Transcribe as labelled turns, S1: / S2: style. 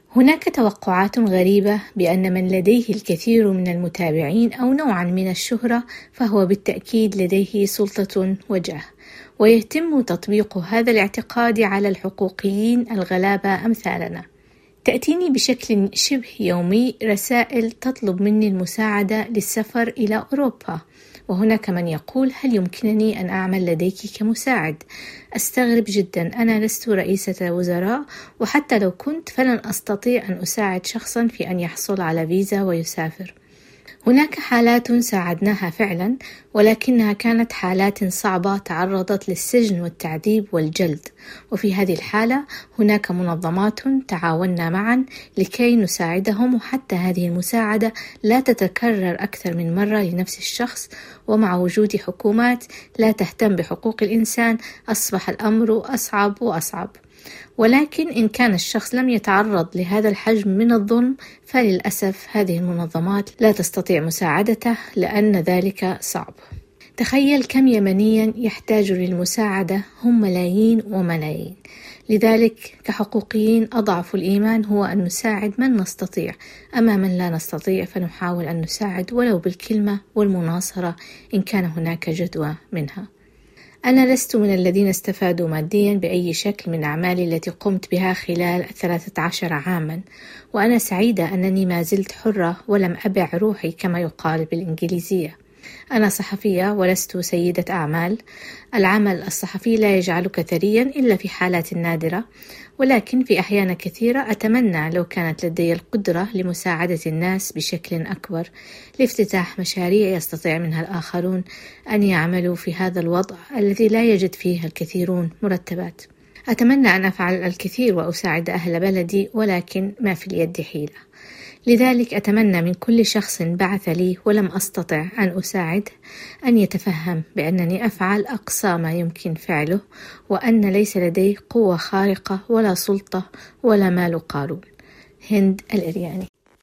S1: هناك توقعات غريبة بأن من لديه الكثير من المتابعين أو نوعًا من الشهرة فهو بالتأكيد لديه سلطة وجاه، ويتم تطبيق هذا الاعتقاد على الحقوقيين الغلابة أمثالنا. تأتيني بشكل شبه يومي رسائل تطلب مني المساعدة للسفر إلى أوروبا، وهناك من يقول: هل يمكنني أن أعمل لديك كمساعد؟ أستغرب جدا، أنا لست رئيسة وزراء، وحتى لو كنت فلن أستطيع أن أساعد شخصا في أن يحصل على فيزا ويسافر. هناك حالات ساعدناها فعلا، ولكنها كانت حالات صعبة تعرضت للسجن والتعذيب والجلد، وفي هذه الحالة هناك منظمات تعاوننا معا لكي نساعدهم، وحتى هذه المساعدة لا تتكرر أكثر من مرة لنفس الشخص. ومع وجود حكومات لا تهتم بحقوق الإنسان أصبح الأمر أصعب وأصعب. ولكن إن كان الشخص لم يتعرض لهذا الحجم من الظلم فللأسف هذه المنظمات لا تستطيع مساعدته لأن ذلك صعب. تخيل كم يمنيا يحتاج للمساعدة، هم ملايين وملايين. لذلك كحقوقيين أضعف الإيمان هو أن نساعد من نستطيع، أما من لا نستطيع فنحاول أن نساعد ولو بالكلمة والمناصرة إن كان هناك جدوى منها. أنا لست من الذين استفادوا ماديا بأي شكل من أعمالي التي قمت بها خلال 13 عاما، وأنا سعيدة أنني ما زلت حرة ولم أبع روحي كما يقال بالإنجليزية. أنا صحفية ولست سيدة أعمال. العمل الصحفي لا يجعلك ثريا إلا في حالات نادرة، ولكن في أحيان كثيرة أتمنى لو كانت لدي القدرة لمساعدة الناس بشكل أكبر، لافتتاح مشاريع يستطيع منها الآخرون أن يعملوا في هذا الوضع الذي لا يجد فيه الكثيرون مرتبات. أتمنى أن أفعل الكثير وأساعد أهل بلدي، ولكن ما في اليد حيلة. لذلك أتمنى من كل شخص بعث لي ولم أستطع أن أساعد أن يتفهم بأنني أفعل أقصى ما يمكن فعله، وأن ليس لدي قوة خارقة ولا سلطة ولا مال قارون. هند الإرياني.